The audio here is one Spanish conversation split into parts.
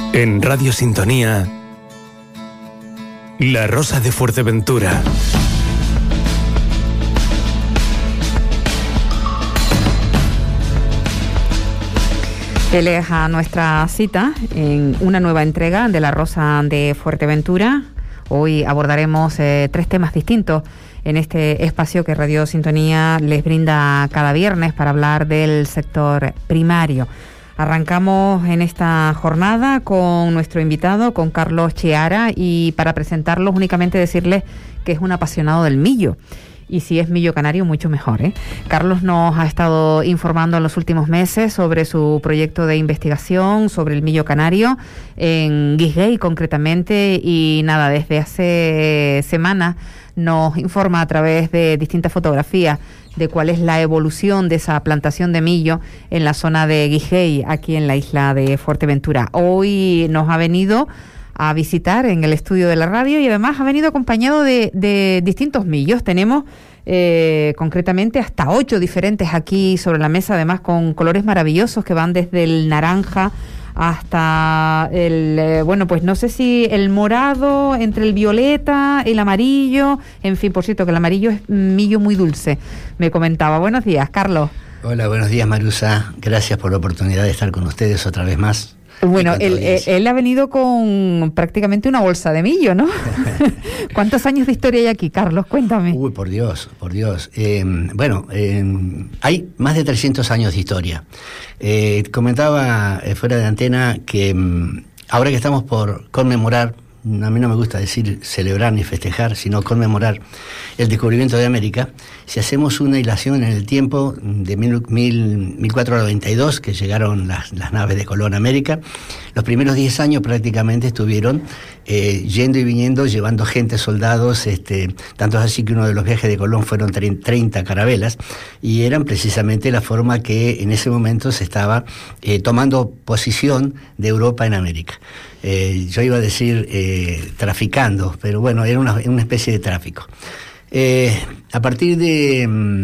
En Radio Sintonía, La Rosa de Fuerteventura. Él es a nuestra cita en una nueva entrega de La Rosa de Fuerteventura. Hoy abordaremos 3 temas distintos en este espacio que Radio Sintonía les brinda cada viernes para hablar del sector primario. Arrancamos en esta jornada con nuestro invitado, con Carlos Cheara, y para presentarlos únicamente decirles que es un apasionado del millo. Y si es millo canario, mucho mejor, ¿eh? Carlos nos ha estado informando en los últimos meses sobre su proyecto de investigación sobre el millo canario en Guisguey concretamente, y nada, desde hace semanas nos informa a través de distintas fotografías de cuál es la evolución de esa plantación de millo en la zona de Guisguey, aquí en la isla de Fuerteventura. Hoy nos ha venido a visitar en el estudio de la radio y además ha venido acompañado de distintos millos. Tenemos concretamente hasta 8 diferentes aquí sobre la mesa, además con colores maravillosos que van desde el naranja hasta el, bueno, pues no sé si el morado, entre el violeta, el amarillo, en fin, por cierto, que el amarillo es millo muy dulce, me comentaba. Buenos días, Carlos. Hola, buenos días, Marusa. Gracias por la oportunidad de estar con ustedes otra vez más. Bueno, él ha venido con prácticamente una bolsa de millo, ¿no? ¿Cuántos años de historia hay aquí, Carlos? Cuéntame. Uy, por Dios. Hay más de 300 años de historia. Comentaba fuera de antena que ahora que estamos por conmemorar, a mí no me gusta decir celebrar ni festejar, sino conmemorar el descubrimiento de América, si hacemos una hilación en el tiempo de 1492, que llegaron las naves de Colón a América, los primeros 10 años prácticamente estuvieron yendo y viniendo, llevando gente, soldados, tanto es así que uno de los viajes de Colón fueron 30 carabelas, y eran precisamente la forma que en ese momento se estaba tomando posición de Europa en América. Yo iba a decir traficando, pero bueno, era una especie de tráfico. A partir de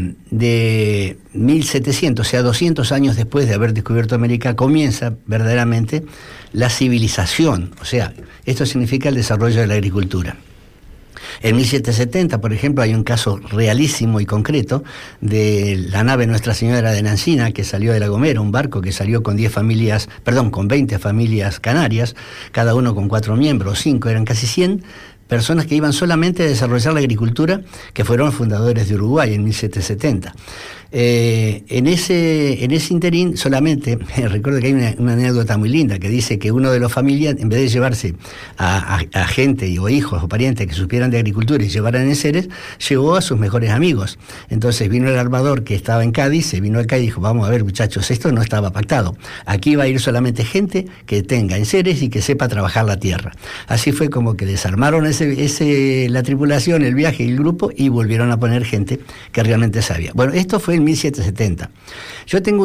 1700, o sea, 200 años después de haber descubierto América, comienza verdaderamente la civilización. O sea, esto significa el desarrollo de la agricultura. En 1770, por ejemplo, hay un caso realísimo y concreto de la nave Nuestra Señora de Nancina, que salió de La Gomera, un barco que salió con 20 familias canarias, cada uno con 4 miembros, 5, eran casi 100 personas que iban solamente a desarrollar la agricultura, que fueron fundadores de Uruguay en 1770. En ese interín solamente, recuerdo que hay una anécdota muy linda que dice que uno de los familias, en vez de llevarse a gente o hijos o parientes que supieran de agricultura y llevaran enseres, llevó a sus mejores amigos. Entonces vino el armador que estaba en Cádiz, se vino acá y dijo: vamos a ver, muchachos, esto no estaba pactado, aquí va a ir solamente gente que tenga enseres y que sepa trabajar la tierra. Así fue como que desarmaron la tripulación, el viaje y el grupo, y volvieron a poner gente que realmente sabía. Bueno, esto fue en 1770. Yo tengo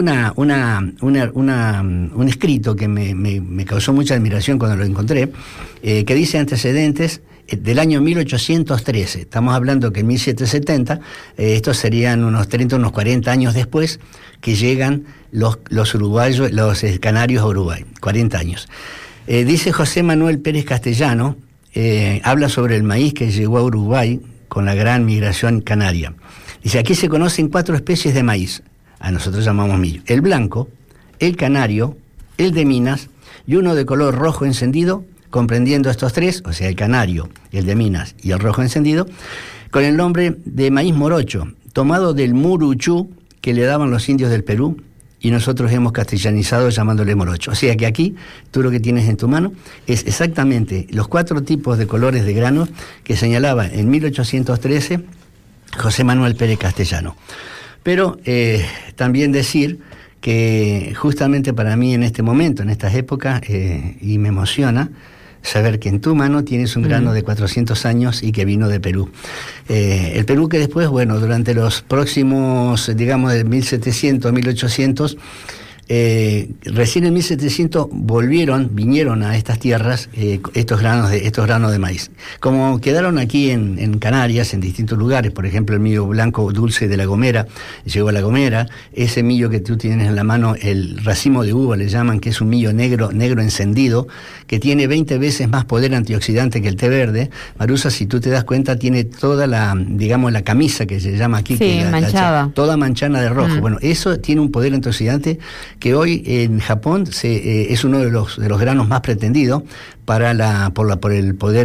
un escrito que me causó mucha admiración cuando lo encontré, que dice antecedentes del año 1813. Estamos hablando que en 1770, estos serían unos 30, unos 40 años después que llegan los uruguayos, los canarios a Uruguay, 40 años. Dice José Manuel Pérez Castellano, habla sobre el maíz que llegó a Uruguay con la gran migración canaria. Dice: aquí se conocen 4 especies de maíz, a nosotros llamamos millo: el blanco, el canario, el de Minas y uno de color rojo encendido, comprendiendo estos 3, o sea, el canario, el de Minas y el rojo encendido, con el nombre de maíz morocho, tomado del muruchú que le daban los indios del Perú, y nosotros hemos castellanizado llamándole morocho. O sea que aquí, tú lo que tienes en tu mano es exactamente los 4 tipos de colores de granos que señalaba en 1813 José Manuel Pérez Castellano. Pero también decir que justamente para mí en este momento, en estas épocas, y me emociona saber que en tu mano tienes un grano de 400 años y que vino de Perú. El Perú que después, bueno, durante los próximos, digamos, de 1700 a 1800, Recién en 1700 vinieron a estas tierras estos granos de maíz. Como quedaron aquí en Canarias, en distintos lugares, por ejemplo el millo blanco dulce de La Gomera, llegó a La Gomera, ese millo que tú tienes en la mano, el racimo de uva le llaman, que es un millo negro encendido, que tiene 20 veces más poder antioxidante que el té verde. Marusa, si tú te das cuenta, tiene toda la camisa que se llama aquí, sí, manchada. Toda manchada de rojo. Bueno, eso tiene un poder antioxidante que hoy en Japón es uno de los granos más pretendidos por el poder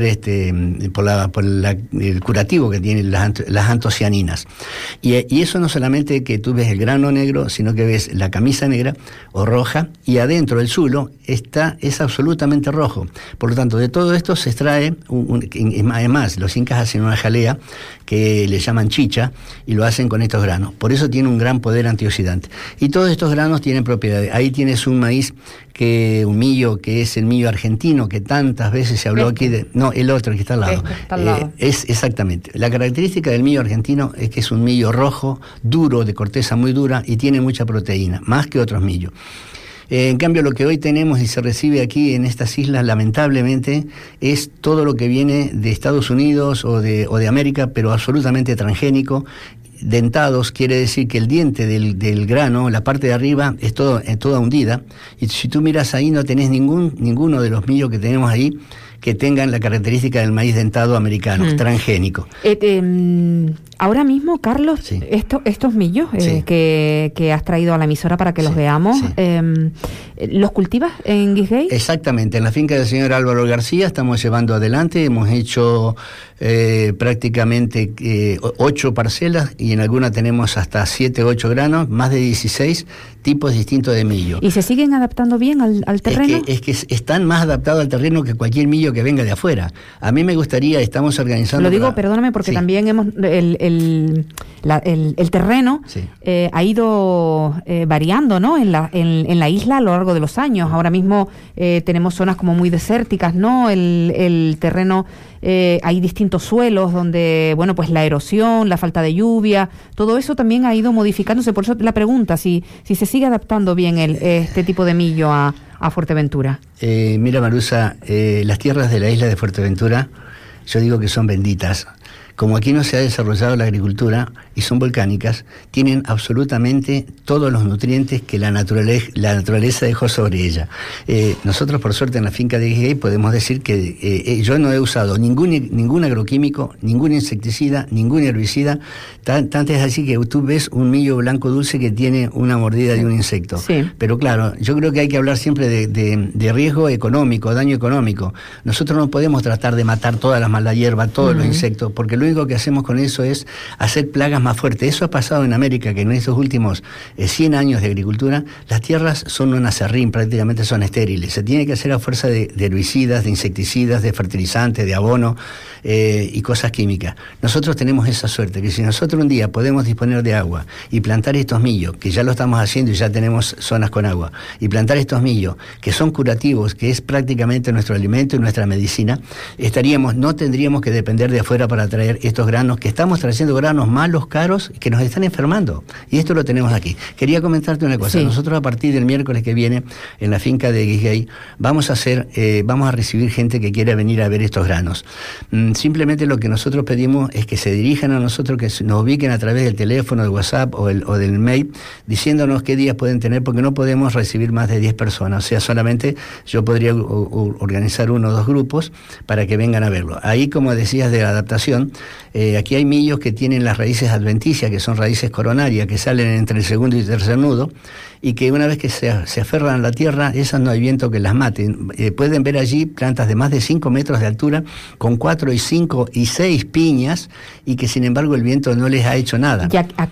el curativo que tienen las antocianinas. Y eso no solamente que tú ves el grano negro, sino que ves la camisa negra o roja, y adentro el zulo es absolutamente rojo. Por lo tanto, de todo esto se extrae además los incas hacen una jalea que le llaman chicha y lo hacen con estos granos. Por eso tiene un gran poder antioxidante. Y todos estos granos tienen propiedades. Ahí tienes un millo que es el millo argentino, que tantas veces se habló aquí no, el otro que está al lado. Está al lado. Es exactamente. La característica del millo argentino es que es un millo rojo, duro, de corteza muy dura y tiene mucha proteína, más que otros millos. En cambio, lo que hoy tenemos y se recibe aquí en estas islas, lamentablemente, es todo lo que viene de Estados Unidos o de América, pero absolutamente transgénico. Dentados quiere decir que el diente del grano, la parte de arriba, es toda hundida. Y si tú miras ahí, no tenés ninguno de los millos que tenemos ahí que tengan la característica del maíz dentado americano, transgénico. Ahora mismo, Carlos, sí. estos millos sí. que has traído a la emisora para que los veamos, sí. ¿Los cultivas en Guisguey? Exactamente, en la finca del señor Álvaro García estamos llevando adelante, hemos hecho prácticamente 8 parcelas y en alguna tenemos hasta 7, 8 granos, más de 16 tipos distintos de millo. ¿Y se siguen adaptando bien al terreno? Es que están más adaptados al terreno que cualquier millo que venga de afuera. A mí me gustaría, estamos organizando... Lo digo, perdóname, porque sí. también hemos el terreno sí. Ha ido variando, ¿no? En la isla a lo largo de los años. Ahora mismo tenemos zonas como muy desérticas, ¿no? El terreno, hay distintos suelos donde, bueno, pues la erosión, la falta de lluvia, todo eso también ha ido modificándose. Por eso la pregunta, si se sigue adaptando bien este tipo de millo a Fuerteventura. Mira, Marusa, las tierras de la isla de Fuerteventura, yo digo que son benditas. Como aquí no se ha desarrollado la agricultura y son volcánicas, tienen absolutamente todos los nutrientes que la naturaleza dejó sobre ella. Nosotros, por suerte, en la finca de Guisguey podemos decir que yo no he usado ningún agroquímico, ningún insecticida, ningún herbicida. Tanto es así que tú ves un millo blanco dulce que tiene una mordida de un insecto. Sí. Pero claro, yo creo que hay que hablar siempre de riesgo económico, daño económico. Nosotros no podemos tratar de matar todas las malas hierbas, todos los insectos, porque lo único que hacemos con eso es hacer plagas más fuertes. Eso ha pasado en América, que en estos últimos 100 años de agricultura, las tierras son un aserrín, prácticamente son estériles. Se tiene que hacer a fuerza de herbicidas, de insecticidas, de fertilizantes, de abono y cosas químicas. Nosotros tenemos esa suerte, que si nosotros un día podemos disponer de agua y plantar estos millos, que ya lo estamos haciendo y ya tenemos zonas con agua, y plantar estos millos, que son curativos, que es prácticamente nuestro alimento y nuestra medicina, no tendríamos que depender de afuera para traer estos granos, que estamos trayendo granos malos, caros, que nos están enfermando. Y esto lo tenemos aquí. Quería comentarte una cosa. Sí. Nosotros a partir del miércoles que viene, en la finca de Guisguey, vamos a recibir gente que quiera venir a ver estos granos. Simplemente lo que nosotros pedimos es que se dirijan a nosotros, que nos ubiquen a través del teléfono, del WhatsApp o del mail, diciéndonos qué días pueden tener, porque no podemos recibir más de 10 personas. O sea, solamente yo podría organizar 1 o 2 grupos para que vengan a verlo. Ahí, como decías de la adaptación, aquí hay millos que tienen las raíces adventicias, que son raíces coronarias, que salen entre el segundo y tercer nudo, y que una vez que se aferran a la tierra, esas no hay viento que las maten. Pueden ver allí plantas de más de 5 metros de altura, con 4 y 5 y 6 piñas, y que sin embargo el viento no les ha hecho nada.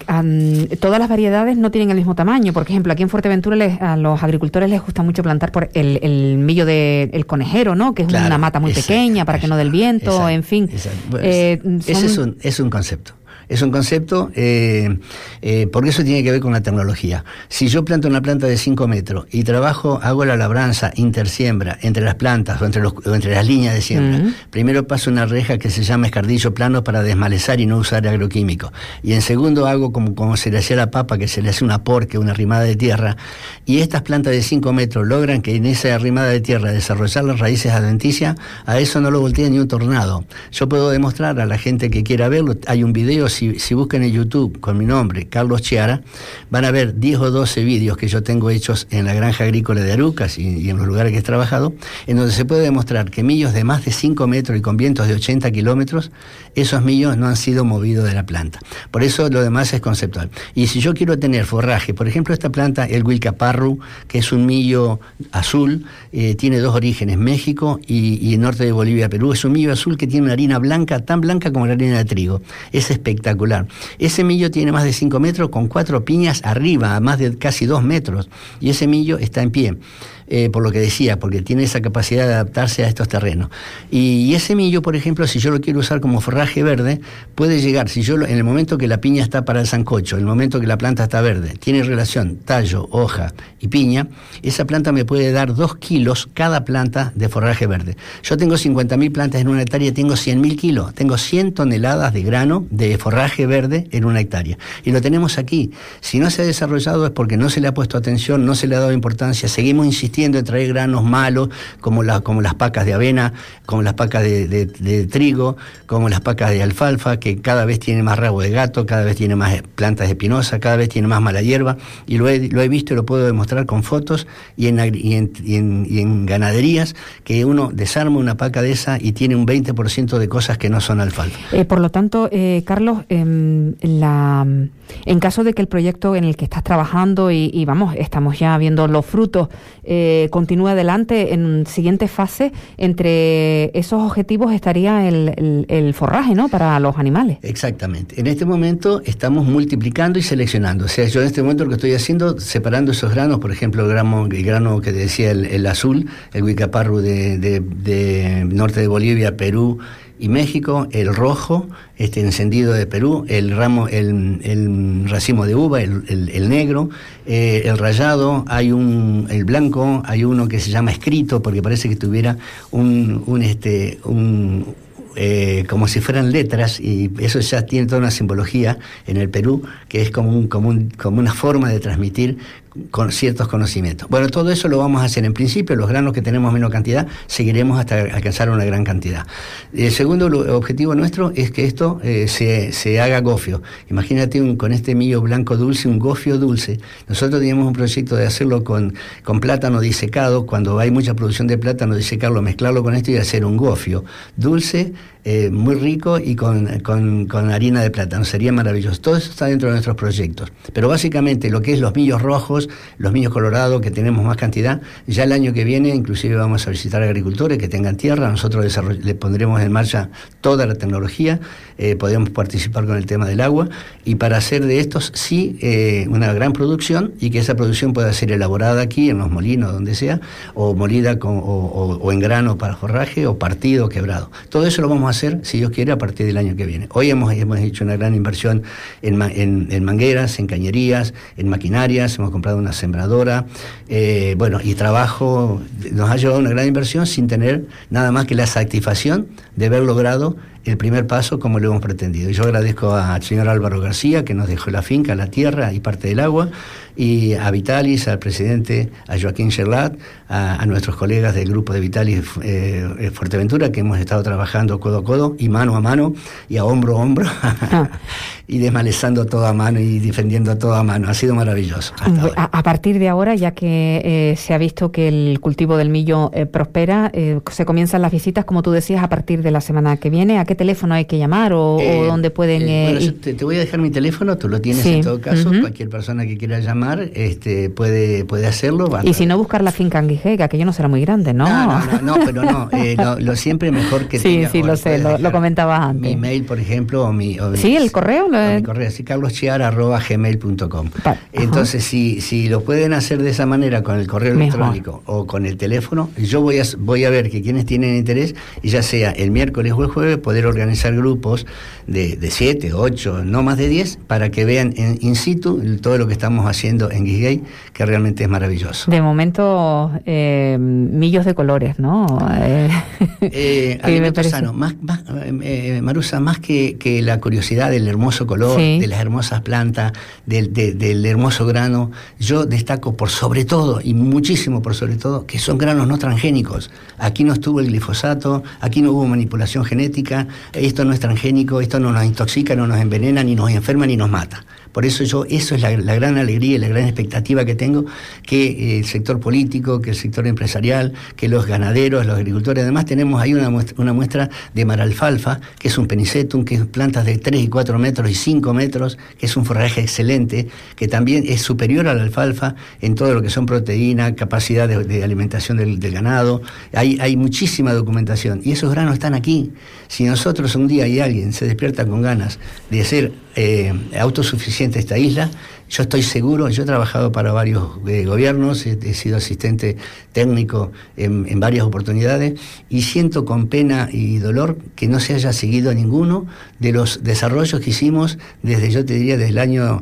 Todas las variedades no tienen el mismo tamaño. Por ejemplo, aquí en Fuerteventura a los agricultores les gusta mucho plantar por el millo del conejero, ¿no? Que es una mata muy pequeña para que no dé el viento, en fin. Ese es un concepto. Es un concepto, porque eso tiene que ver con la tecnología. Si yo planto una planta de 5 metros y hago la labranza intersiembra entre las plantas o entre las líneas de siembra, primero paso una reja que se llama escardillo plano para desmalezar y no usar agroquímicos. Y en segundo hago como se le hacía a la papa, que se le hace una porque, una arrimada de tierra, y estas plantas de 5 metros logran que en esa arrimada de tierra desarrollar las raíces adventicias. A eso no lo voltea ni un tornado. Yo puedo demostrar a la gente que quiera verlo, hay un video, si buscan en YouTube con mi nombre, Carlos Chiara, van a ver 10 o 12 vídeos que yo tengo hechos en la granja agrícola de Arucas y en los lugares que he trabajado, en donde se puede demostrar que millos de más de 5 metros y con vientos de 80 kilómetros, esos millos no han sido movidos de la planta. Por eso lo demás es conceptual. Y si yo quiero tener forraje, por ejemplo, esta planta, el Huilcaparru, que es un millo azul, tiene dos orígenes, México y el norte de Bolivia, Perú. Es un millo azul que tiene una harina blanca, tan blanca como la harina de trigo. Es espectacular. Ese millo tiene más de 5 metros con 4 piñas arriba, a más de casi 2 metros. Y ese millo está en pie. Por lo que decía, porque tiene esa capacidad de adaptarse a estos terrenos. Y ese millo, por ejemplo, si yo lo quiero usar como forraje verde, puede llegar, en el momento que la piña está para el sancocho, en el momento que la planta está verde, tiene relación tallo, hoja y piña, esa planta me puede dar 2 kilos cada planta de forraje verde. Yo tengo 50.000 plantas en una hectárea, tengo 100.000 kilos, tengo 100 toneladas de grano de forraje verde en una hectárea. Y lo tenemos aquí. Si no se ha desarrollado es porque no se le ha puesto atención, no se le ha dado importancia, seguimos insistiendo en traer granos malos como las pacas de avena, como las pacas de trigo, como las pacas de alfalfa, que cada vez tiene más rabo de gato, cada vez tiene más plantas espinosas, cada vez tiene más mala hierba, y lo he visto y lo puedo demostrar con fotos y en ganaderías, que uno desarma una paca de esa y tiene un 20% de cosas que no son alfalfa. Por lo tanto, Carlos, en caso de que el proyecto en el que estás trabajando y vamos, estamos ya viendo los frutos, continúe adelante en siguiente fase, entre esos objetivos estaría el forraje, ¿no?, para los animales. Exactamente. En este momento estamos multiplicando y seleccionando. O sea, yo en este momento lo que estoy haciendo, separando esos granos, por ejemplo, el grano que decía el azul, el Huilcaparru de norte de Bolivia, Perú y México, el rojo, encendido de Perú, el racimo de uva, el negro, el rayado, el blanco, hay uno que se llama escrito porque parece que tuviera como si fueran letras, y eso ya tiene toda una simbología en el Perú, que es como una forma de transmitir con ciertos conocimientos. Bueno, todo eso lo vamos a hacer en principio. Los granos que tenemos menos cantidad, seguiremos hasta alcanzar una gran cantidad. El segundo objetivo nuestro es que esto se haga gofio. Imagínate con este millo blanco dulce, un gofio dulce. Nosotros teníamos un proyecto de hacerlo con plátano disecado, cuando hay mucha producción de plátano, disecarlo, mezclarlo con esto y hacer un gofio dulce, muy rico y con harina de plátano. Sería maravilloso. Todo eso está dentro de nuestros proyectos. Pero básicamente lo que es los millos rojos, los millos colorados, que tenemos más cantidad, ya el año que viene inclusive vamos a visitar agricultores que tengan tierra. Nosotros le pondremos en marcha toda la tecnología, podemos participar con el tema del agua, y para hacer de estos una gran producción, y que esa producción pueda ser elaborada aquí en los molinos, donde sea, o molida o en grano para forraje, o partido, quebrado. Todo eso lo vamos a hacer, si Dios quiere, a partir del año que viene. Hoy hemos hecho una gran inversión en mangueras, en cañerías, en maquinarias, hemos comprado una sembradora, y trabajo. Nos ha llevado una gran inversión sin tener nada más que la satisfacción de haber logrado el primer paso como lo hemos pretendido. Y yo agradezco al señor Álvaro García, que nos dejó la finca, la tierra y parte del agua, y a Vitalis, al presidente, a Joaquín Gerlat, a nuestros colegas del grupo de Vitalis Fuerteventura, que hemos estado trabajando codo a codo y mano a mano y a hombro a hombro, y desmalezando todo a mano y defendiendo todo a mano. Ha sido maravilloso. A partir de ahora, ya que se ha visto que el cultivo del millo prospera, se comienzan las visitas, como tú decías, a partir de la semana que viene. ¿A qué teléfono hay que llamar o dónde pueden bueno, yo te voy a dejar mi teléfono, tú lo tienes en todo caso. Cualquier persona que quiera llamar puede hacerlo. Y si no, buscar la finca en Guijé, que aquello no será muy grande, ¿no? Pero lo siempre mejor que tenga. Sí, lo sé, lo comentabas antes. Mi mail, por ejemplo, sí, el correo. Mi correo, sí, carloschiara@gmail.com. Entonces, si lo pueden hacer de esa manera, con el correo electrónico o con el teléfono, yo voy a ver que quienes tienen interés, y ya sea el miércoles o el jueves, poder poder organizar grupos de 7, 8, no más de 10, para que vean in situ todo lo que estamos haciendo en Guisguey, que realmente es maravilloso. De momento, millos de colores, ¿no? Alimentos sanos, Marusa, más que la curiosidad del hermoso color, de las hermosas plantas, del hermoso grano, yo destaco por sobre todo, y muchísimo por sobre todo, que son granos no transgénicos. Aquí no estuvo el glifosato, aquí no hubo manipulación genética, esto no es transgénico, esto no nos intoxica, no nos envenena, ni nos enferma, ni nos mata. Por eso eso es la gran alegría y la gran expectativa que tengo, que el sector político, que el sector empresarial, que los ganaderos, los agricultores. Además tenemos ahí una muestra de maralfalfa, que es un penicetum, que es plantas de 3 y 4 metros y 5 metros, que es un forraje excelente, que también es superior a la alfalfa en todo lo que son proteínas, capacidad de alimentación del ganado. Hay muchísima documentación y esos granos están aquí. Si nosotros un día y alguien se despierta con ganas de ser autosuficiente esta isla, yo estoy seguro. Yo he trabajado para varios gobiernos, he sido asistente técnico en varias oportunidades, y siento con pena y dolor que no se haya seguido ninguno de los desarrollos que hicimos desde el año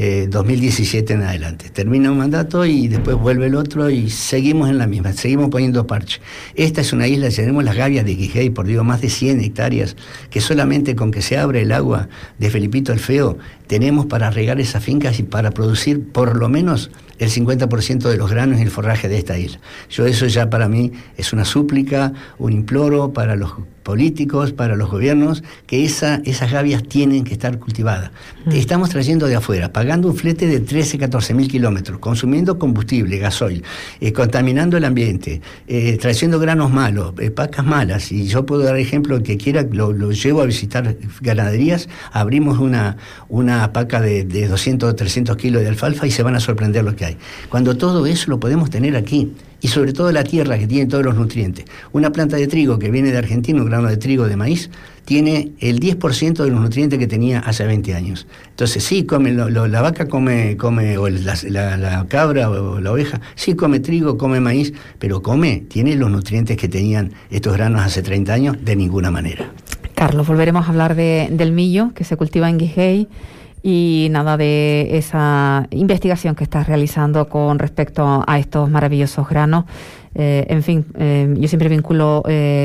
2017 en adelante. Termina un mandato y después vuelve el otro y seguimos en la misma, seguimos poniendo parche. Esta es una isla, tenemos las gavias de Guisguey, por Dios, más de 100 hectáreas, que solamente con que se abre el agua de Felipito el Feo tenemos para regar esas fincas y para producir por lo menos el 50% de los granos y el forraje de esta isla. Eso ya para mí es una súplica, un imploro para los políticos, para los gobiernos, que esas gavias tienen que estar cultivadas. Estamos trayendo de afuera, pagando un flete de 13-14 mil kilómetros, consumiendo combustible, gasoil, contaminando el ambiente, trayendo granos malos, pacas malas. Y yo puedo dar ejemplo, que quiera, lo llevo a visitar ganaderías, abrimos una paca de 200 o 300 kilos de alfalfa y se van a sorprender lo que hay. Cuando todo eso lo podemos tener aquí. Y sobre todo la tierra, que tiene todos los nutrientes. Una planta de trigo que viene de Argentina, un grano de trigo de maíz, tiene el 10% de los nutrientes que tenía hace 20 años. Entonces sí, la vaca come o la cabra o la oveja, sí come trigo, come maíz, pero tiene los nutrientes que tenían estos granos hace 30 años de ninguna manera. Carlos, volveremos a hablar del millo que se cultiva en Guisguey. Y nada, de esa investigación que estás realizando con respecto a estos maravillosos granos. En fin, yo siempre vinculo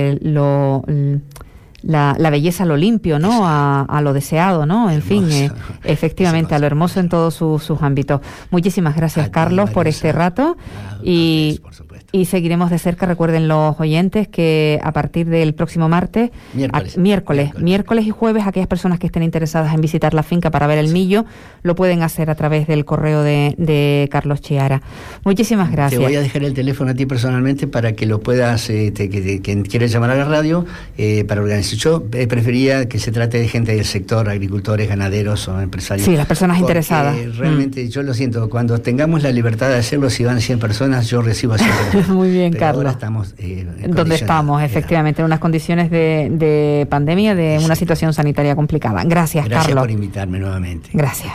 la belleza a lo limpio, ¿no? A lo deseado, ¿no? En fin, efectivamente, a lo hermoso en todos sus ámbitos. Muchísimas gracias, Carlos, por este rato. Y seguiremos de cerca. Recuerden los oyentes que a partir del próximo miércoles y jueves, aquellas personas que estén interesadas en visitar la finca para ver el millo, lo pueden hacer a través del correo de Carlos Chiara. Muchísimas gracias. Te voy a dejar el teléfono a ti personalmente para que lo puedas, quien quiera llamar a la radio, para organizar. Yo preferiría que se trate de gente del sector, agricultores, ganaderos o empresarios. Sí, las personas interesadas. Realmente, yo lo siento, cuando tengamos la libertad de hacerlo, si van 100 personas, yo recibo a 100 personas. Muy bien, Carlos. Ahora estamos donde estamos, efectivamente, en unas condiciones de pandemia, de una situación sanitaria complicada. Gracias, Carlos. Gracias por invitarme nuevamente. Gracias.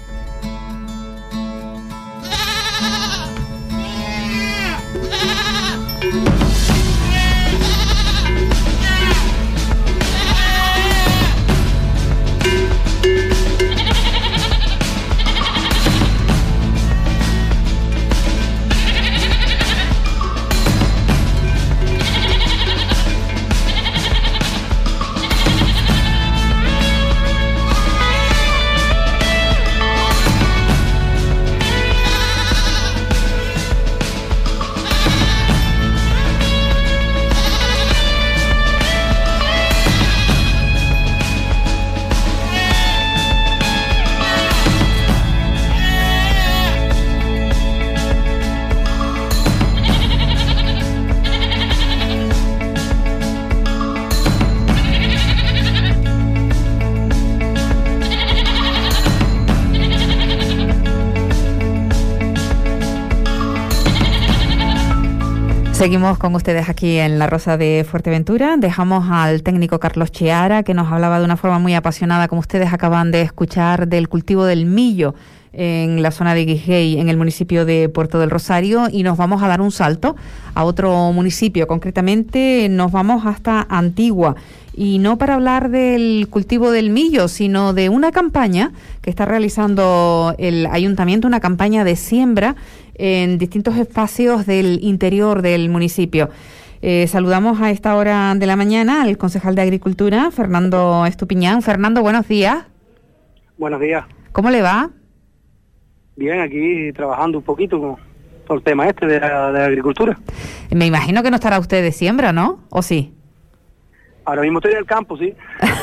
Seguimos con ustedes aquí en La Rosa de Fuerteventura. Dejamos al técnico Carlos Chiara, que nos hablaba de una forma muy apasionada, como ustedes acaban de escuchar, del cultivo del millo en la zona de Guijey, en el municipio de Puerto del Rosario, y nos vamos a dar un salto a otro municipio. Concretamente nos vamos hasta Antigua, y no para hablar del cultivo del millo, sino de una campaña que está realizando el ayuntamiento, una campaña de siembra en distintos espacios del interior del municipio. Saludamos a esta hora de la mañana al concejal de Agricultura, Fernando Estupiñán. Fernando, buenos días. Buenos días. ¿Cómo le va? Bien, aquí trabajando un poquito por el tema de la agricultura. Me imagino que no estará usted de siembra, ¿no? ¿O sí? Ahora mismo estoy en el campo, sí.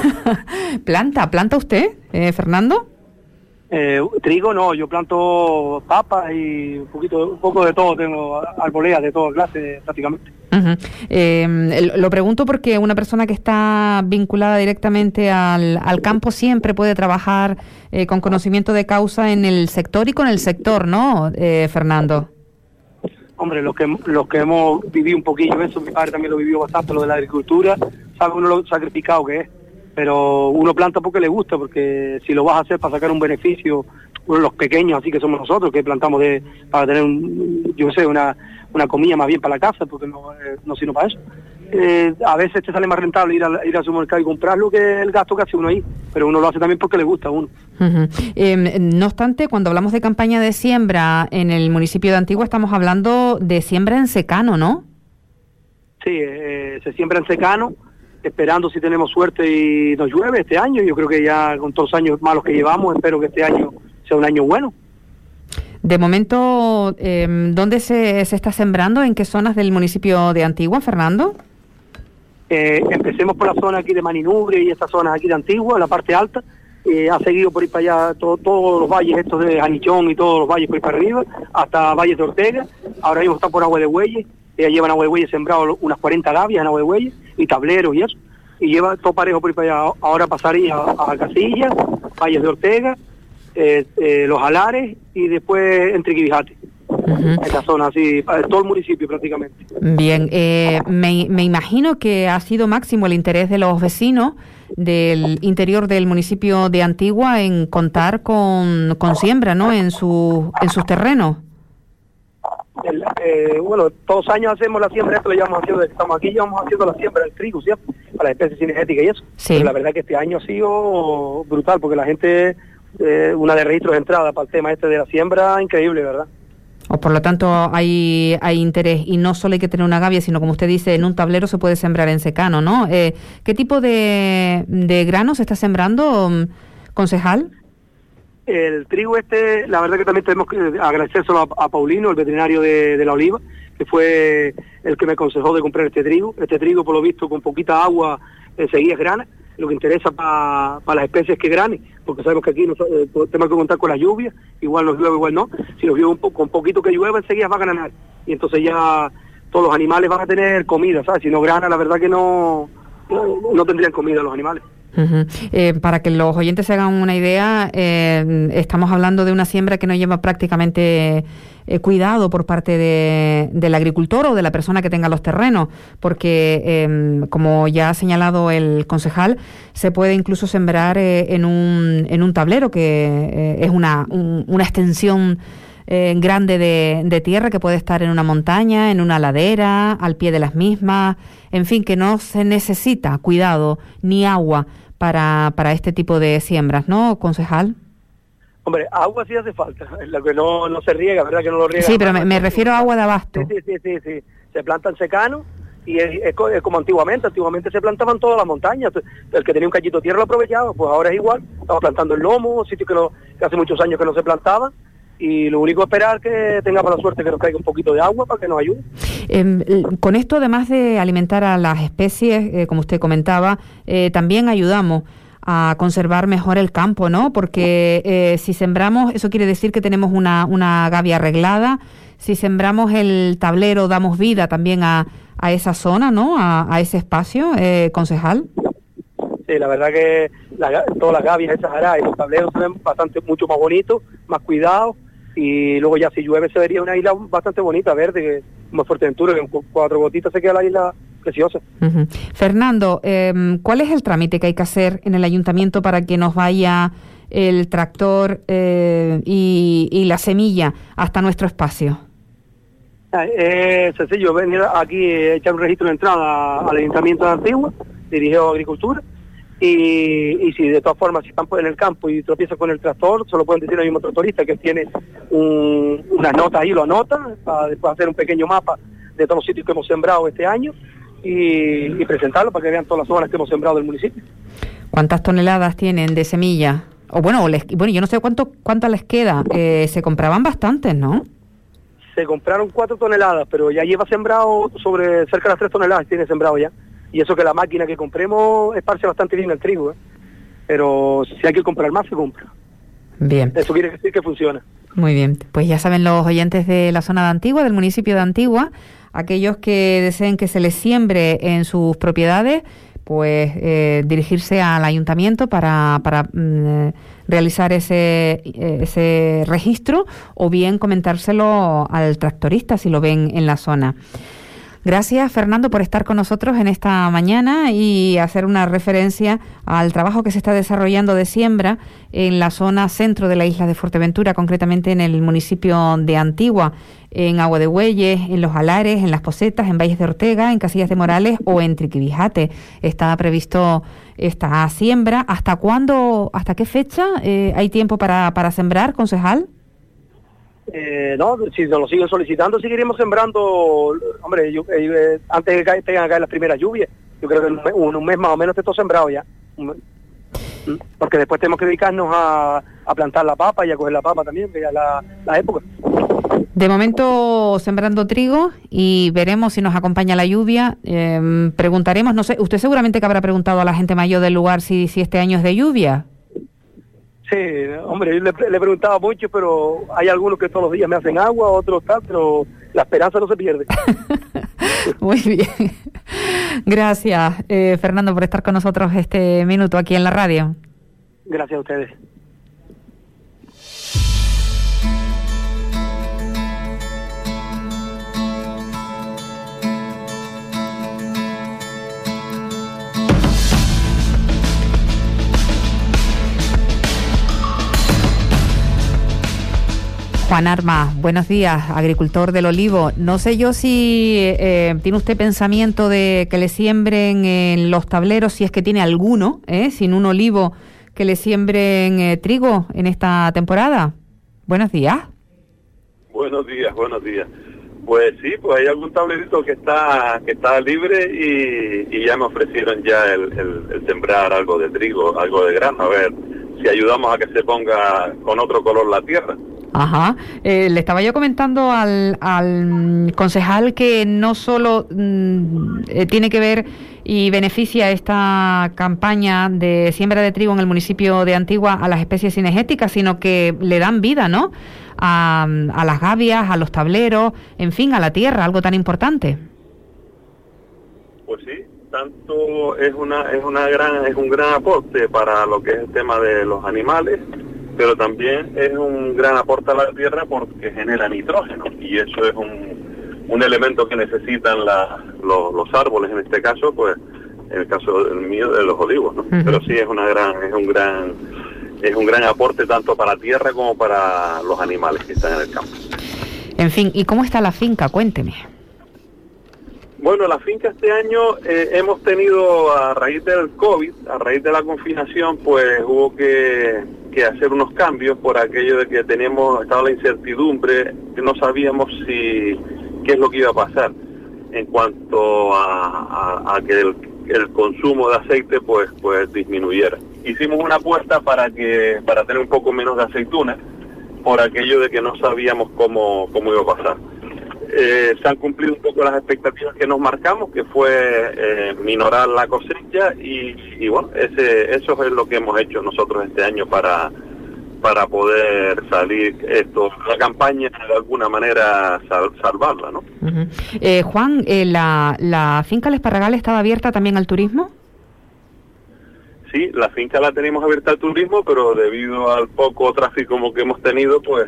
¿Planta usted, Fernando? Trigo no, yo planto papas y un poco de todo, tengo arboledas de toda clase prácticamente. Lo pregunto porque una persona que está vinculada directamente al campo siempre puede trabajar con conocimiento de causa en el sector y con el sector, ¿no, Fernando? Hombre, los que hemos vivido un poquillo eso, mi padre también lo vivió bastante, lo de la agricultura, sabe uno lo sacrificado que es, pero uno planta porque le gusta, porque si lo vas a hacer para sacar un beneficio, uno de los pequeños, así que somos nosotros, que plantamos para tener una comida más bien para la casa, porque no sino para eso. A veces te sale más rentable ir al supermercado y comprarlo que el gasto que hace uno ahí, pero uno lo hace también porque le gusta a uno. No obstante, cuando hablamos de campaña de siembra en el municipio de Antigua, estamos hablando de siembra en secano, ¿no? Sí, se siembra en secano, esperando si tenemos suerte y nos llueve este año. Yo creo que ya con todos los años malos que llevamos, espero que este año sea un año bueno. De momento, ¿dónde se está sembrando? ¿En qué zonas del municipio de Antigua, Fernando? Empecemos por la zona aquí de Maninubre y estas zonas aquí de Antigua, la parte alta. Ha seguido por ir para allá todos los valles estos de Janichón y todos los valles por ir para arriba, hasta Valles de Ortega. Ahora mismo está por Agua de Bueyes. Ella lleva en Agua de Bueyes sembrado unas 40 gavias en Agua de Bueyes y tableros y eso. Y lleva todo parejo por ir para allá. Ahora pasaría a Casillas, Valles de Ortega, Los Alares y después entre Quibijate. Esta zona así, todo el municipio prácticamente. Bien, me imagino que ha sido máximo el interés de los vecinos del interior del municipio de Antigua en contar con siembra, ¿no? En sus terrenos. Bueno, todos los años hacemos la siembra, esto lo llevamos haciendo desde que estamos aquí, llevamos haciendo la siembra del trigo, ¿cierto? Para las especies cinegéticas y eso. Sí. Pero la verdad que este año ha sido brutal, porque la gente, una de registros de entrada para el tema de la siembra, increíble, ¿verdad? O por lo tanto hay interés, y no solo hay que tener una gavia, sino como usted dice, en un tablero se puede sembrar en secano, ¿no? ¿Qué tipo de grano se está sembrando, concejal? El trigo la verdad que también tenemos que agradecérselo a Paulino, el veterinario de La Oliva, que fue el que me aconsejó de comprar este trigo. Este trigo, por lo visto, con poquita agua enseguida grana, lo que interesa para las especies que granen, porque sabemos que aquí tenemos que contar con las lluvias, igual nos llueve, igual no. Si nos llueve con poquito que llueva, enseguida va a granar, y entonces ya todos los animales van a tener comida, ¿sabes? Si no grana, la verdad que no tendrían comida los animales. Para que los oyentes se hagan una idea, estamos hablando de una siembra que no lleva prácticamente cuidado por parte del agricultor o de la persona que tenga los terrenos, porque como ya ha señalado el concejal, se puede incluso sembrar en un tablero, que es una extensión grande de tierra que puede estar en una montaña, en una ladera, al pie de las mismas, en fin, que no se necesita cuidado ni agua para este tipo de siembras, ¿no, concejal? Hombre, agua sí hace falta, lo que no se riega, ¿verdad? Que no lo riega. Sí, pero me refiero a agua de abasto. Sí. Se plantan secanos y es como antiguamente se plantaban todas las montañas, el que tenía un cachito de tierra lo aprovechaba, pues ahora es igual, estamos plantando el lomo, sitios que hace muchos años que no se plantaban, y lo único es esperar que tengamos la suerte que nos caiga un poquito de agua para que nos ayude. Con esto, además de alimentar a las especies, como usted comentaba, también ayudamos a conservar mejor el campo, ¿no? Porque si sembramos, eso quiere decir que tenemos una gavia arreglada. Si sembramos el tablero, damos vida también a esa zona, ¿no? A ese espacio, concejal. Sí, la verdad que todas las gavias esas aradas y los tableros se ven mucho más bonitos, más cuidados, y luego ya si llueve se vería una isla bastante bonita, verde, como Fuerteventura, que con 4 gotitas se queda la isla preciosa. Fernando, ¿cuál es el trámite que hay que hacer en el ayuntamiento para que nos vaya el tractor y la semilla hasta nuestro espacio? Es sencillo, venir aquí, echar un registro de entrada al Ayuntamiento de Antigua, dirigido a Agricultura, y si de todas formas si están en el campo y tropiezan con el tractor, se lo pueden decir al mismo tractorista que tiene unas notas ahí, lo anota, para después hacer un pequeño mapa de todos los sitios que hemos sembrado este año y presentarlo para que vean todas las zonas que hemos sembrado del municipio. ¿Cuántas toneladas tienen de semilla? O bueno, yo no sé cuántas les queda. Se compraban bastantes, ¿no? Se compraron 4 toneladas, pero ya lleva sembrado sobre cerca de las 3 toneladas, tiene sembrado ya. Y eso que la máquina que compremos esparce bastante bien el trigo, pero si hay que comprar más, se compra. Bien. Eso quiere decir que funciona. Muy bien, pues ya saben los oyentes de la zona de Antigua, del municipio de Antigua, aquellos que deseen que se les siembre en sus propiedades, pues dirigirse al ayuntamiento para realizar ese registro, o bien comentárselo al tractorista si lo ven en la zona. Gracias, Fernando, por estar con nosotros en esta mañana y hacer una referencia al trabajo que se está desarrollando de siembra en la zona centro de la isla de Fuerteventura, concretamente en el municipio de Antigua, en Agua de Bueyes, en Los Alares, en Las Posetas, en Valles de Ortega, en Casillas de Morales o en Triquibijate. Está previsto esta siembra. ¿Hasta cuándo, hasta qué fecha hay tiempo para sembrar, concejal? No, si nos lo siguen solicitando, seguiremos sembrando. Hombre, antes de que tengan acá las primeras lluvias, yo creo que en un mes más o menos está todo sembrado ya. Porque después tenemos que dedicarnos a plantar la papa y a coger la papa también, que ya es la época. De momento sembrando trigo y veremos si nos acompaña la lluvia. Preguntaremos, no sé, usted seguramente que habrá preguntado a la gente mayor del lugar si este año es de lluvia. Sí, hombre, yo le preguntaba mucho, pero hay algunos que todos los días me hacen agua, otros tal, pero la esperanza no se pierde. Muy bien. Gracias, Fernando, por estar con nosotros este minuto aquí en la radio. Gracias a ustedes. Juan Armas, buenos días, agricultor del olivo. No sé yo si tiene usted pensamiento de que le siembren en los tableros, si es que tiene alguno, sin un olivo, que le siembren trigo en esta temporada. Buenos días. Buenos días. Pues sí, pues hay algún tablerito que está libre y ya me ofrecieron ya el sembrar algo de trigo, algo de grano, a ver si ayudamos a que se ponga con otro color la tierra. Ajá. Le estaba yo comentando al concejal que no solo tiene que ver y beneficia esta campaña de siembra de trigo en el municipio de Antigua a las especies cinegéticas, sino que le dan vida, ¿no?, a las gavias, a los tableros, en fin, a la tierra, algo tan importante. Pues sí, tanto es un gran aporte para lo que es el tema de los animales, pero también es un gran aporte a la tierra porque genera nitrógeno, y eso es un elemento que necesitan los árboles, en este caso, pues en el caso del mío, de los olivos, ¿no? Uh-huh. Pero sí es un gran aporte tanto para la tierra como para los animales que están en el campo. En fin, ¿y cómo está la finca? Cuénteme. Bueno, la finca este año hemos tenido, a raíz del COVID, a raíz de la confinación, pues hubo que hacer unos cambios por aquello de que estaba la incertidumbre, que no sabíamos qué es lo que iba a pasar en cuanto a que el consumo de aceite pues disminuyera. Hicimos una apuesta para tener un poco menos de aceituna, por aquello de que no sabíamos cómo iba a pasar. Se han cumplido un poco las expectativas que nos marcamos, que fue minorar la cosecha y bueno, eso es lo que hemos hecho nosotros este año para poder salir la campaña de alguna manera salvarla, ¿no? Uh-huh. Juan, ¿la finca El Esparragal estaba abierta también al turismo? Sí, la finca la tenemos abierta al turismo, pero debido al poco tráfico que hemos tenido, pues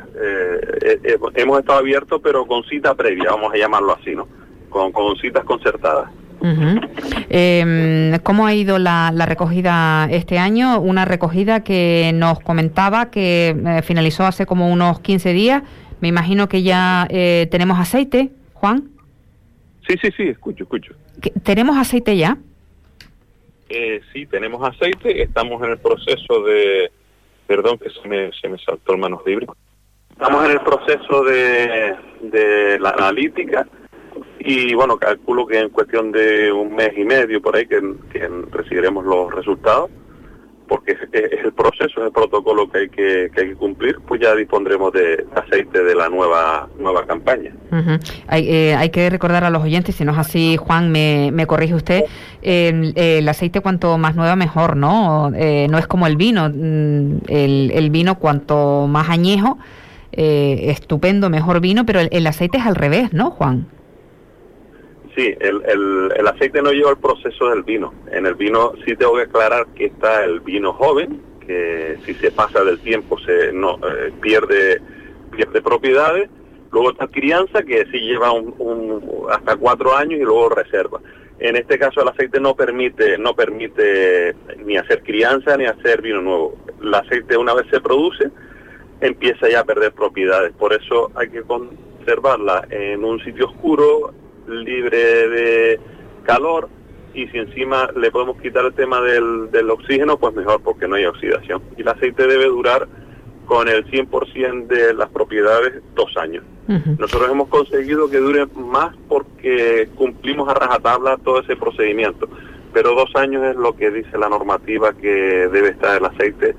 hemos estado abiertos, pero con cita previa, vamos a llamarlo así, ¿no? Con citas concertadas. ¿Cómo ha ido la recogida este año? Una recogida que nos comentaba que finalizó hace como unos 15 días. Me imagino que ya tenemos aceite, Juan. Sí, escucho. ¿Tenemos aceite ya? Sí, tenemos aceite. Estamos en el proceso de... Perdón, que se me saltó el manos libres. Estamos en el proceso de la analítica y, bueno, calculo que en cuestión de un mes y medio por ahí que recibiremos los resultados, porque es el proceso, es el protocolo que hay que cumplir, pues ya dispondremos de aceite de la nueva campaña. Hay que recordar a los oyentes, si no es así, Juan, me corrige usted, el aceite cuanto más nueva mejor, ¿no? No es como el vino, el vino cuanto más añejo, estupendo, mejor vino, pero el aceite es al revés, ¿no, Juan? Sí, el aceite no lleva el proceso del vino. En el vino sí tengo que aclarar que está el vino joven, que si se pasa del tiempo pierde propiedades. Luego está crianza, que sí lleva hasta 4 años y luego reserva. En este caso el aceite no permite ni hacer crianza ni hacer vino nuevo. El aceite, una vez se produce, empieza ya a perder propiedades. Por eso hay que conservarla en un sitio oscuro, libre de calor, y si encima le podemos quitar el tema del oxígeno, pues mejor, porque no hay oxidación. Y el aceite debe durar con el 100% de las propiedades 2 años. Nosotros hemos conseguido que dure más porque cumplimos a rajatabla todo ese procedimiento, pero 2 años es lo que dice la normativa que debe estar el aceite,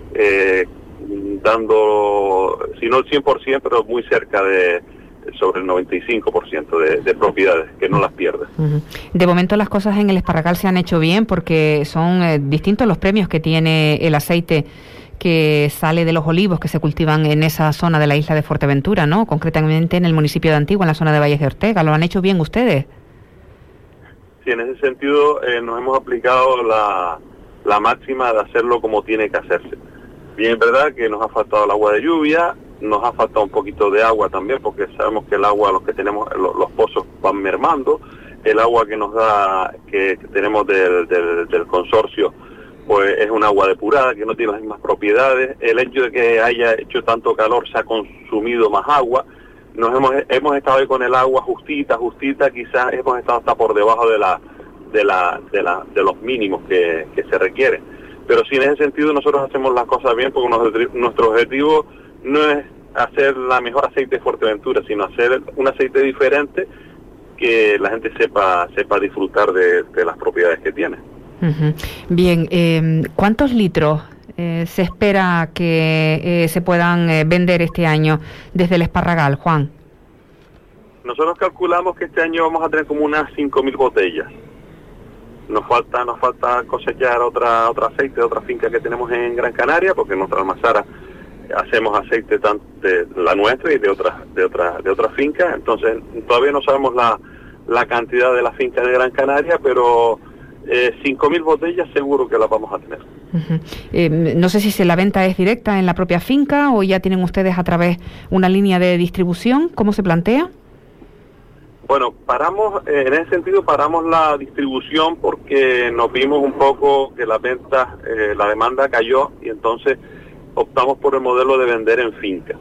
dando, si no el 100%, pero muy cerca sobre el 95% de propiedades, que no las pierda. De momento las cosas en el Esparragal se han hecho bien, porque son distintos los premios que tiene el aceite que sale de los olivos que se cultivan en esa zona de la isla de Fuerteventura, ¿no? Concretamente en el municipio de Antigua, en la zona de Valles de Ortega. ¿Lo han hecho bien ustedes? Sí, en ese sentido nos hemos aplicado la máxima de hacerlo como tiene que hacerse. Bien, es verdad que nos ha faltado el agua de lluvia, nos ha faltado un poquito de agua también, porque sabemos que el agua, los que tenemos, los pozos van mermando. El agua que nos da, que tenemos del consorcio, pues es un agua depurada, que no tiene las mismas propiedades. El hecho de que haya hecho tanto calor se ha consumido más agua. Hemos estado ahí con el agua justita, quizás hemos estado hasta por debajo de los mínimos que se requieren. Pero sí, en ese sentido nosotros hacemos las cosas bien, porque nuestro objetivo no es hacer la mejor aceite de Fuerteventura, sino hacer un aceite diferente que la gente sepa disfrutar de las propiedades que tiene. Bien, ¿cuántos litros se espera que se puedan vender este año desde el Esparragal, Juan? Nosotros calculamos que este año vamos a tener como unas 5.000 botellas. Nos falta cosechar otra aceite de otra finca que tenemos en Gran Canaria, porque en nuestra almazara hacemos aceite tanto de la nuestra y de otras fincas. Entonces todavía no sabemos la cantidad de la finca de Gran Canaria, pero 5.000 botellas seguro que las vamos a tener. No sé si la venta es directa en la propia finca o ya tienen ustedes a través una línea de distribución. ¿Cómo se plantea? Bueno, en ese sentido paramos la distribución porque nos vimos un poco que las ventas, la demanda cayó, y entonces optamos por el modelo de vender en finca.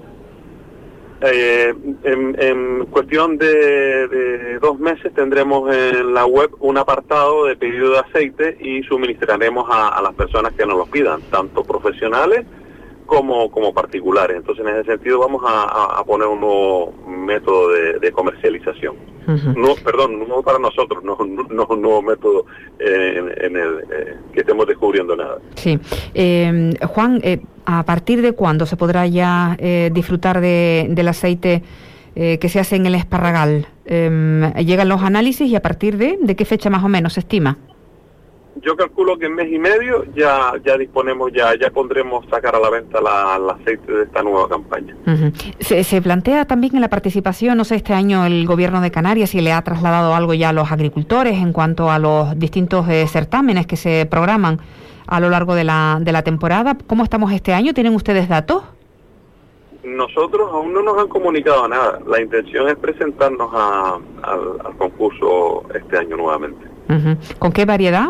En cuestión de 2 meses tendremos en la web un apartado de pedido de aceite y suministraremos a las personas que nos lo pidan, tanto profesionales como particulares. Entonces, en ese sentido vamos a poner un nuevo método de comercialización. No para nosotros, no un nuevo método que estemos descubriendo nada. Sí. Juan, ¿a partir de cuándo se podrá ya disfrutar del aceite que se hace en el Esparragal? ¿Llegan los análisis y a partir de qué fecha más o menos se estima? Yo calculo que en mes y medio ya disponemos, ya pondremos sacar a la venta el aceite de esta nueva campaña. Se plantea también en la participación, no sé, este año el gobierno de Canarias si le ha trasladado algo ya a los agricultores en cuanto a los distintos certámenes que se programan a lo largo de la temporada. ¿Cómo estamos este año? ¿Tienen ustedes datos? Nosotros aún no nos han comunicado nada. La intención es presentarnos al concurso este año nuevamente. Uh-huh. ¿Con qué variedad?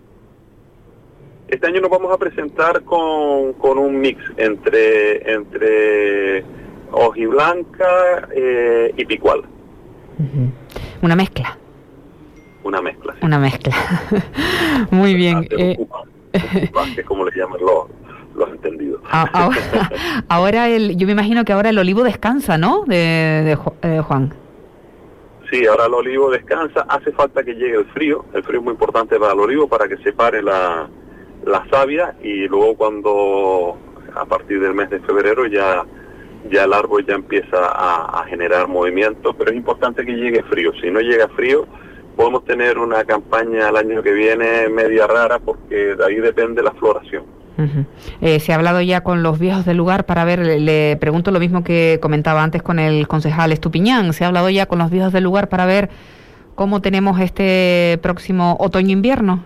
Este año nos vamos a presentar con un mix entre hojiblanca y picual. Uh-huh. Una mezcla. Una mezcla. Sí. Una mezcla. Muy bien. Que es como le llaman los entendidos. Ahora yo me imagino que ahora el olivo descansa, ¿no? De Juan. Sí, ahora el olivo descansa. Hace falta que llegue el frío. El frío es muy importante para el olivo, para que se pare la savia, y luego cuando a partir del mes de febrero ya el árbol ya empieza a generar movimiento, pero es importante que llegue frío. Si no llega frío, podemos tener una campaña el año que viene media rara, porque de ahí depende la floración. Uh-huh. ¿Se ha hablado ya con los viejos del lugar para ver? Le pregunto lo mismo que comentaba antes con el concejal Estupiñán. ¿Se ha hablado ya con los viejos del lugar para ver cómo tenemos este próximo otoño-invierno?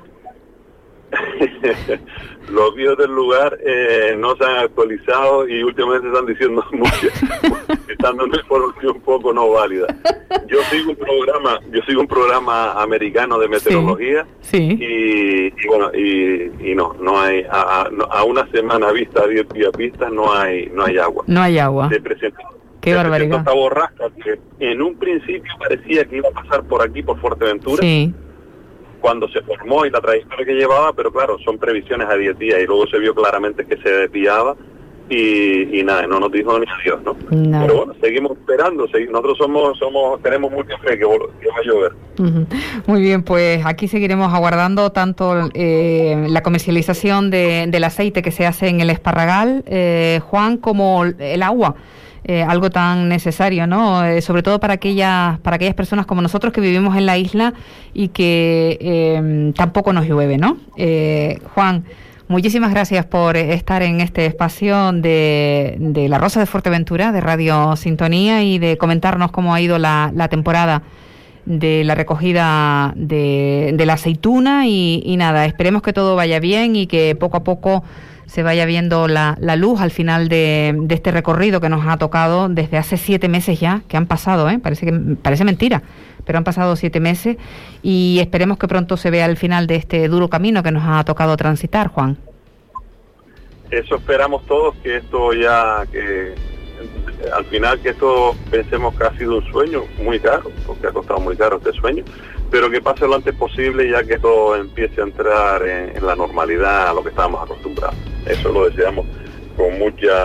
Los viejos del lugar no se han actualizado y últimamente están diciendo mucho, están dando información un poco no válida. Yo sigo un programa americano de meteorología. Sí. Y bueno, y no hay a una semana vista, a 10 días vista, no hay agua. No hay agua. Qué barbaridad. Esta borrasca que en un principio parecía que iba a pasar por aquí, por Fuerteventura. Sí. Cuando se formó y la trayectoria que llevaba, pero claro, son previsiones a 10 días y luego se vio claramente que se desviaba y nada, no nos dijo ni adiós, ¿no? Nada. Pero bueno, seguimos esperando, nosotros tenemos mucha fe que va a llover. Uh-huh. Muy bien, pues aquí seguiremos aguardando tanto la comercialización del aceite que se hace en el Esparragal, Juan, como el agua. Algo tan necesario, ¿no? Sobre todo para aquellas personas como nosotros que vivimos en la isla y que tampoco nos llueve, ¿no? Juan, muchísimas gracias por estar en este espacio de La Rosa de Fuerteventura, de Radio Sintonía, y de comentarnos cómo ha ido la temporada de la recogida de la aceituna y nada, esperemos que todo vaya bien y que poco a poco se vaya viendo la luz al final de este recorrido que nos ha tocado desde hace 7 meses ya, que han pasado, parece mentira, pero han pasado 7 meses y esperemos que pronto se vea el final de este duro camino que nos ha tocado transitar, Juan. Eso esperamos todos, que esto que al final que esto pensemos que ha sido un sueño muy caro, porque ha costado muy caro este sueño, pero que pase lo antes posible ya que todo empiece a entrar en la normalidad, a lo que estábamos acostumbrados. Eso lo deseamos con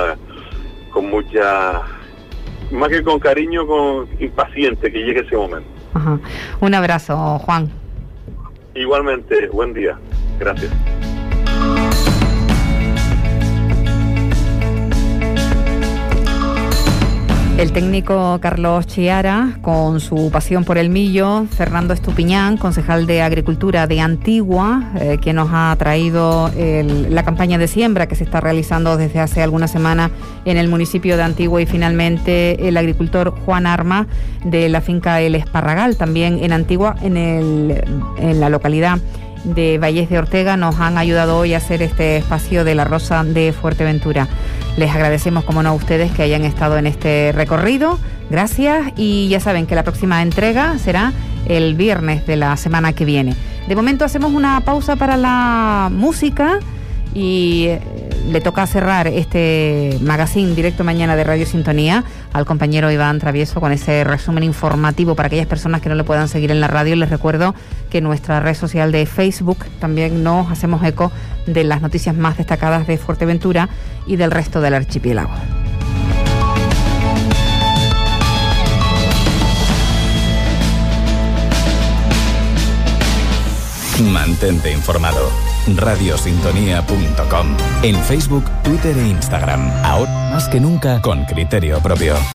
mucha, más que con cariño, con impaciente que llegue ese momento. Ajá. Un abrazo, Juan. Igualmente, buen día. Gracias. El técnico Carlos Chiara, con su pasión por el millo, Fernando Estupiñán, concejal de Agricultura de Antigua, que nos ha traído la campaña de siembra que se está realizando desde hace algunas semanas en el municipio de Antigua, y finalmente el agricultor Juan Arma de la finca El Esparragal, también en Antigua, en la localidad de Vallés de Ortega, nos han ayudado hoy a hacer este espacio de La Rosa de Fuerteventura. Les agradecemos, como no, a ustedes que hayan estado en este recorrido. Gracias, y ya saben que la próxima entrega será el viernes de la semana que viene. De momento hacemos una pausa para la música y le toca cerrar este magazine Directo Mañana de Radio Sintonía al compañero Iván Travieso con ese resumen informativo para aquellas personas que no le puedan seguir en la radio. Les recuerdo que en nuestra red social de Facebook también nos hacemos eco de las noticias más destacadas de Fuerteventura y del resto del archipiélago. Mantente informado. Radiosintonía.com. En Facebook, Twitter e Instagram. Ahora más que nunca con criterio propio.